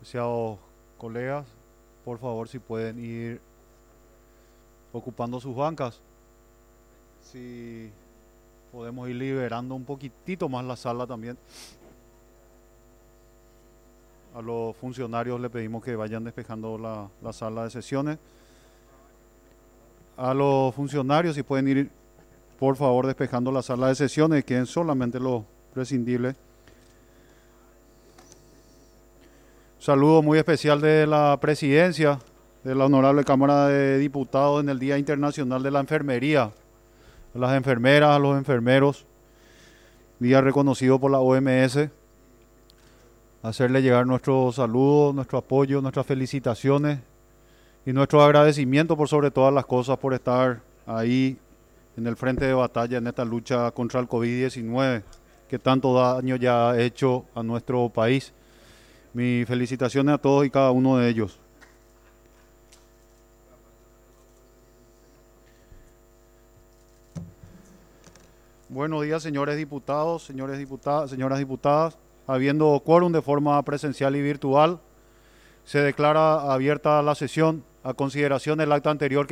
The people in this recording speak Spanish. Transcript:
Apreciados colegas, por favor, si pueden ir ocupando sus bancas, si podemos ir liberando un poquitito más la sala también. A los funcionarios le pedimos que vayan despejando la sala de sesiones. A los funcionarios, si pueden ir, por favor, despejando la sala de sesiones, queden solamente los prescindibles. Saludo muy especial de la presidencia de la Honorable Cámara de Diputados en el Día Internacional de la Enfermería. A las enfermeras, a los enfermeros, día reconocido por la OMS. Hacerle llegar nuestro saludo, nuestro apoyo, nuestras felicitaciones y nuestro agradecimiento por sobre todas las cosas por estar ahí en el frente de batalla en esta lucha contra el COVID-19 que tanto daño ya ha hecho a nuestro país. Mis felicitaciones a todos y cada uno de ellos. Buenos días, señores diputados, señores diputadas, señoras diputadas. Habiendo quórum de forma presencial y virtual, se declara abierta la sesión. A consideración del acta anterior